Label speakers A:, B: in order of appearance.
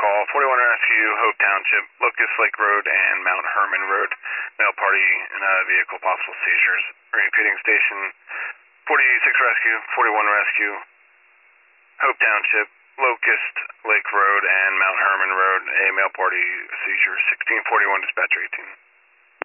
A: call. 41 Rescue, Hope Township, Locust Lake Road, and Mount Herman Road. Male party in a vehicle, possible seizures. Repeating station, 46 Rescue, 41 Rescue, Hope Township, Locust Lake Road, and Mount Herman Road. A male party seizure, 1641, dispatcher 18.